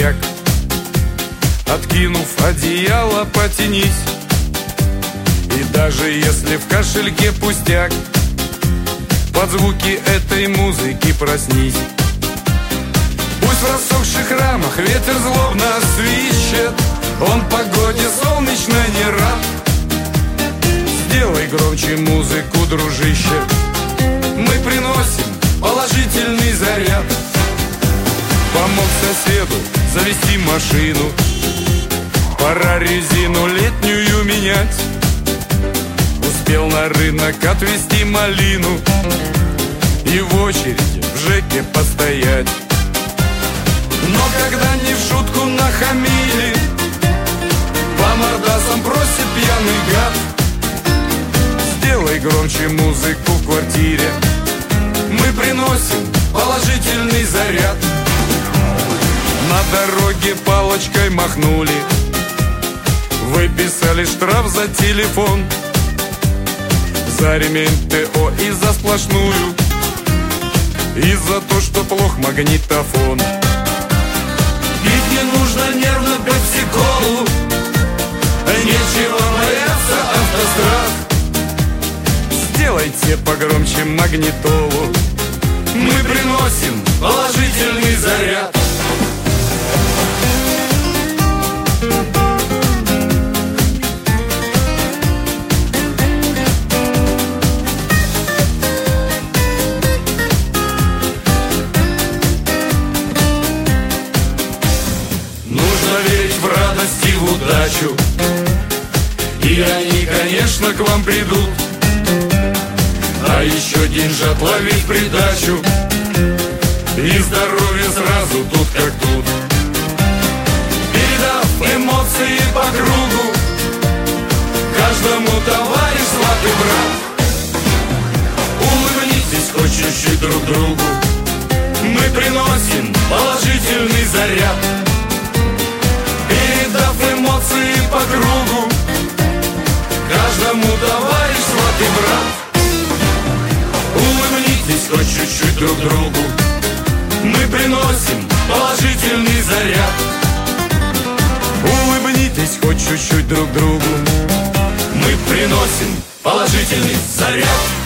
пустяк. Откинув одеяло, потянись, и даже если в кошельке пустяк, под звуки этой музыки проснись. Пусть в рассохших рамах ветер злобно свищет, он погоде солнечной не рад. Сделай громче музыку, дружище, мы приносим положительный заряд. Помог соседу завести машину, пора резину летнюю менять. Успел на рынок отвезти малину и в очереди в ЖЭКе постоять. Но когда не в шутку нахамили, по мордасам просит пьяный гад. Сделай громче музыку в квартире, мы приносим положительный заряд. На дороге палочкой махнули, выписали штраф за телефон, за ремень ТО и за сплошную, и за то, что плох магнитофон. Пить не нужно нервно пепси-колу, нечего бояться автострад. Сделайте погромче магнитолу, мы приносим положительный заряд. В радость и в удачу, и они, конечно, к вам придут. А еще деньжат ловить придачу, и здоровье сразу тут как тут. Передав эмоции по кругу, каждому товарищ, сват и брат, улыбнитесь хоть чуть-чуть друг другу, мы приносим положительный заряд. Передав эмоции по кругу, каждому товарищ, сват и брат, улыбнитесь хоть чуть-чуть друг другу, мы приносим положительный заряд. Улыбнитесь хоть чуть-чуть друг другу, мы приносим положительный заряд.